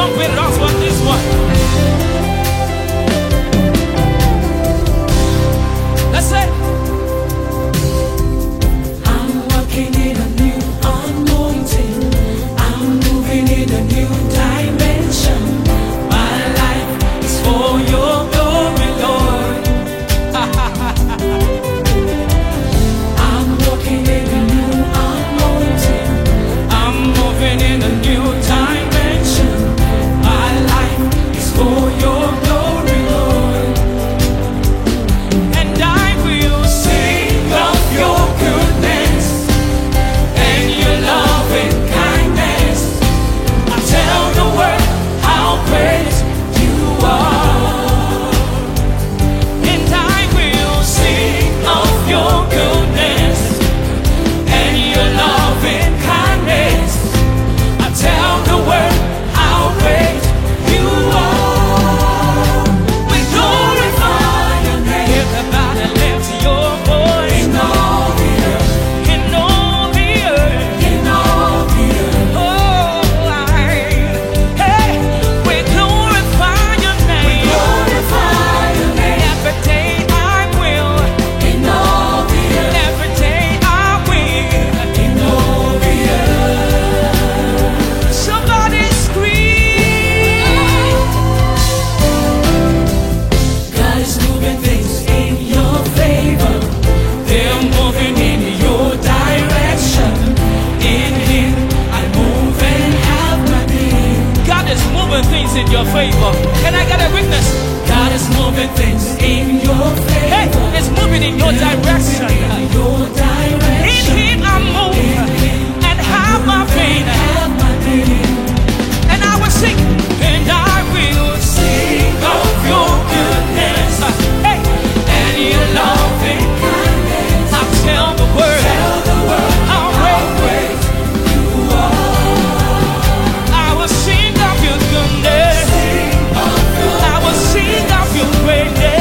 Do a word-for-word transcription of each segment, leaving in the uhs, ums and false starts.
song with us was this one. Let's say, I'm walking in a new anointing. I'm moving in a new dimension. My life is for your glory, Lord. I'm walking in a new anointing. I'm moving in a new dimension. My life is for your glory, Lord. And I will sing of your goodness and your love and kindness. I tell the world how great you are. And I will sing of your goodness and your love and kindness. I tell the world how great you are. We glorify your name. everybody lift your voice In all the earth, in all the earth. in all the earth. Oh, I, hey, we glorify your name. Glorify your name. Every day I will, In all the earth, every day I will. in all the earth. Somebody scream. God is moving things in your favor. They're moving in your direction. In Him, I move and have my being. God is moving things in your favor. Can I get a witness? God is moving things in your Hey, favor. it's moving in your direction. In your In direction. Him I move and have my being. Have my being. And I will sing, and I will Sing of your goodness hey, and your love and kindness. I tell the world Tell the world how how great. great you are. I will sing of your goodness. Sing of your I will sing of your greatness.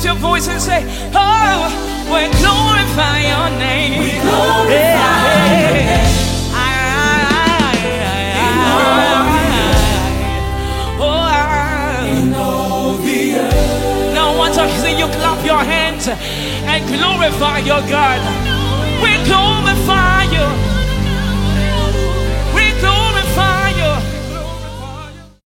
lift your voice and say, oh, we glorify your name. We glorify your name. In all the earth. Now once I see you clap your hands and glorify your God. We glorify you.